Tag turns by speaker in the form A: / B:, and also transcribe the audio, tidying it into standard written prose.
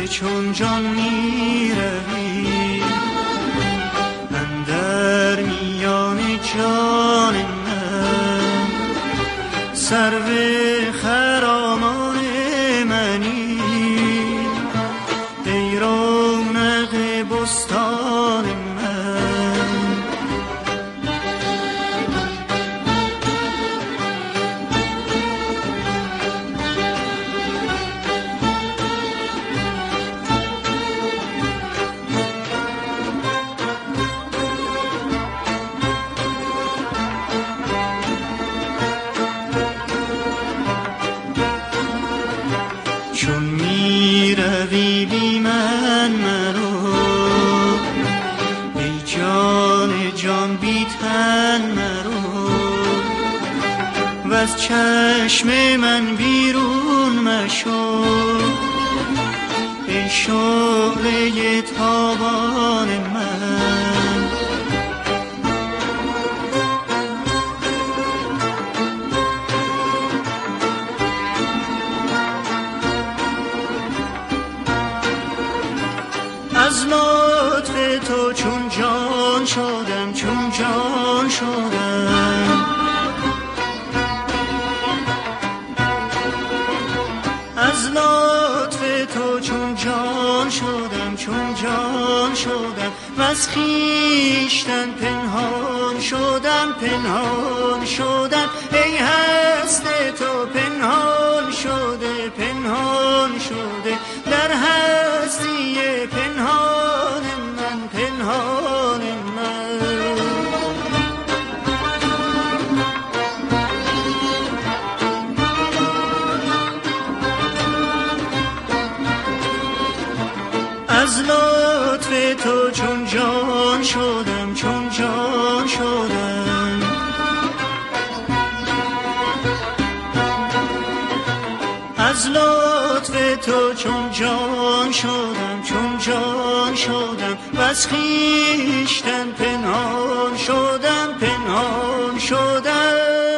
A: چون جان می روی اندر میان جان من، سرو خرامان منی ای رونق بستان من. چون می روی بی من مرو ای جان جان بی تن مرو، وز چشم من بیرون مشو ای شعله تابان من. از لطف تو چون جان شدم، چون جان شدم، از لطف تو چون جان شدم، چون جان شدم، وز خویشتن پنهان شدم، پنهان شدم، ای هست تو پنهان شده، پنهان شده در هستی پنهان من، پنهان من. از لطف تو چون جان شدم، چون جان شدم، از لطف تو چون جان شدم، چون جان شدم، وز خویشتن پنهان شدم، پنهان شدم.